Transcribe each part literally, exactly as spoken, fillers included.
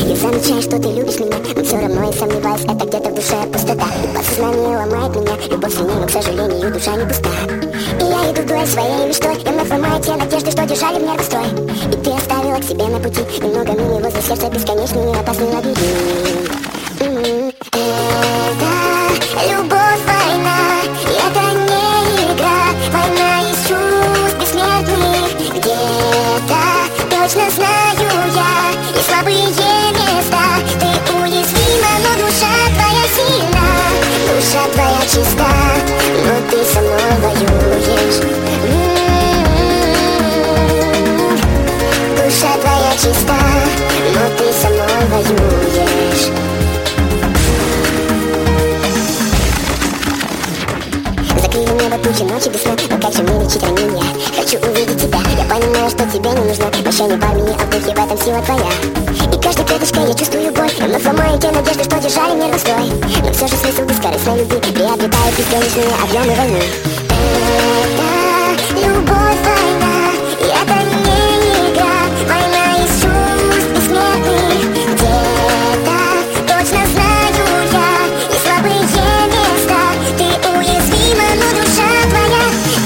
Я замечаю, что ты любишь меня, но все равно я сомневаюсь, это где-то в душе пустота. И подсознание ломает меня, любовь сильнее, но, к сожалению, душа не пуста. И я иду вдоль своей мечтой, и вновь ломаю те надежды, что держали в нервы строй. И ты оставила к себе на пути немного мини возле сердца, бесконечный и опасный лабиринт. М-м-м. Это любовь, война, и это не игра. Война из чувств бессмертных. Где-то точно знаю я, и слабые места. Ты уязвима, но душа твоя сильна. Душа твоя чиста, но ты со мной воюешь. М-м-м. Душа твоя чиста, но ты со мной воюешь. Закрыли небо тучи, ночи без сна, но как же мне лечить ранения? Хочу увидеть тебя, я понимаю, что тебе не нужно прощание в армии, а в духе в этом сила твоя. И каждой клеточкой я чувствую боль, и вновь ломаю те надежды, что держали нервы строй. Но все же смысл бескорыстной любви приобретает бесконечные объемы войны. Это любовь, война, и это не игра. Война из чувств бессмертных. Где-то точно знаю я, и слабые места. Ты уязвима, но душа твоя.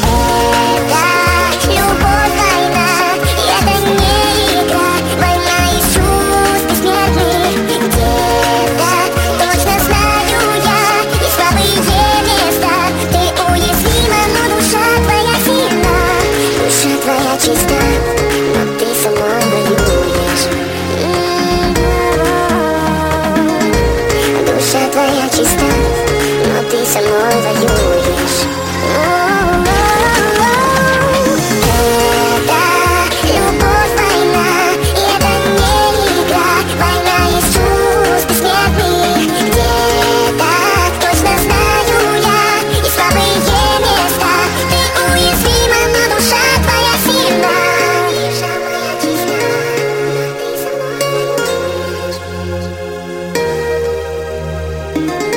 Это любовь, война, и это не игра. Война из чувств бессмертных. Где-то точно знаю я, и слабые места. Ты уязвима, но душа твоя сильна. Душа твоя чиста, но ты со мной воюешь. М-м-м. Душа твоя чиста, но ты со мной воюешь. Это любовь, война, и это не игра. Война из чувств бессмертных. Где-то точно знаю я, и слабые места. Ты уязвима, но душа твоя сильна. Душа моя чиста, но ты со мной воюешь.